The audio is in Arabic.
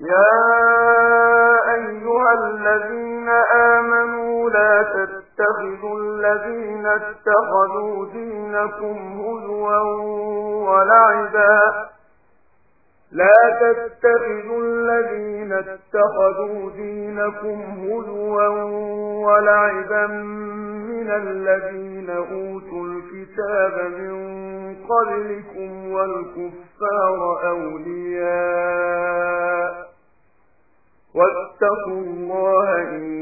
يا أيها الذين آمنوا لا تتخذوا الذين اتخذوا دينكم هزوا ولعبا من الذين أوتوا الكتاب من قبلكم والكفار أولياء واتقوا الله إن